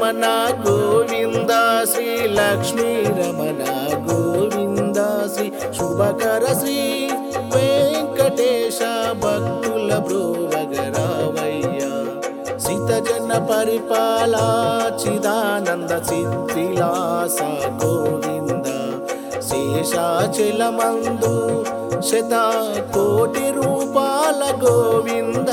వెంకటరమణ గోవింద శ్రీ లక్ష్మీ రమణ గోవింద శ్రీ శుభకర శ్రీ వెంకటేశ భక్తుల బ్రోవగరావయ్య సితజన పరిపాల చిదానంద సిద్ధిలాస గోవింద శేషాచలమందు శతకోటి రూపాల గోవింద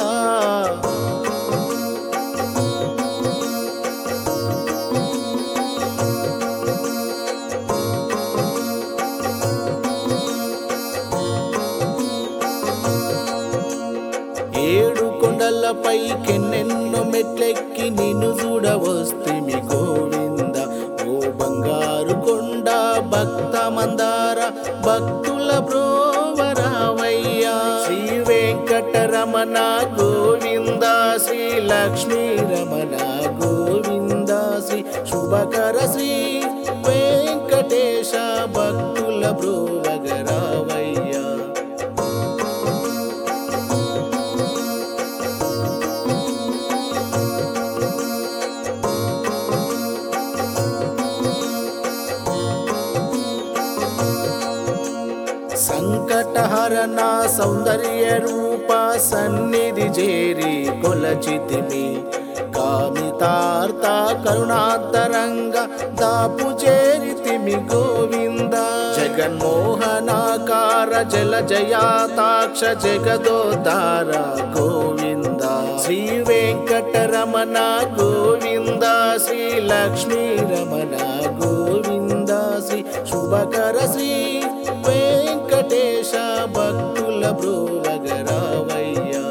ఏడు కొండలపై కెన్నెన్నో మెట్లెక్కి నిన్ను చూడవస్తిమి గోవింద ఓ బంగారు కొండ భక్త మందార భక్తుల బ్రోవరావయ్యా శ్రీ వెంకటరమణ గోవింద శ్రీ లక్ష్మీ రమణ గోవింద శ్రీ శుభకర శ్రీ వెంకటేశ భక్తుల బ్రోవగరావయ్యా సంకటహరణ సౌందర్య రూప సన్నిధి చేరి కొలచితిమి కామితార్థ కరుణాంతరంగ దాపు చేరితిమి గోవింద జగన్మోహనాకార జల జయాతాక్ష జగదోద్ధార గోవింద శ్రీ వెంకటరమణ గోవింద శ్రీ లక్ష్మీ రమణ గోవింద శ్రీ శుభకర శ్రీ వెంకటేశ భక్తుల బ్రోవగరావయ్యా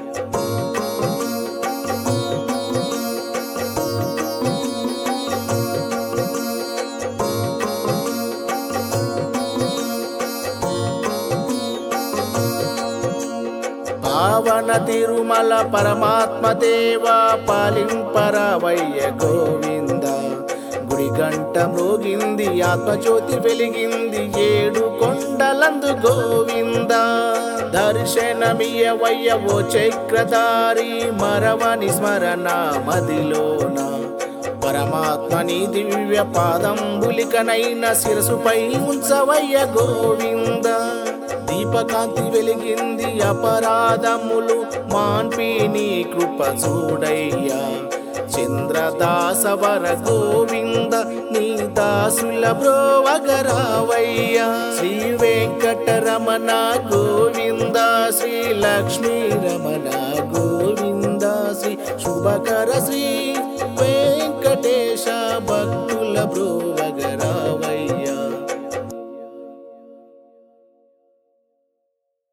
పావన తిరుమల పరమాత్మ దేవా పాలింపరావయ్య గోవింద గుడి గంట మ్రోగింది ఆత్మజ్యోతి వెలిగింది ఏడు కొండలందు గోవింద దర్శనమియవయ్య ఓ చక్రధారి మరవని స్మరణ మదిలోన పరమాత్మని దివ్య పాదంబులికనైన శిరసుపై ఉంచవయ్య గోవింద దీపకాంతి వెలిగింది అపరాధములు మాన్పి నీ కృప చూడయ్యా చంద్రదాసవర గోవింద నీ దాసుల బ్రోవగరావయ్యా శ్రీ వెంకటరమణ గోవింద శ్రీ లక్ష్మీ రమణ గోవింద శ్రీ శుభకర శ్రీ వెంకటేశ భక్తుల బ్రో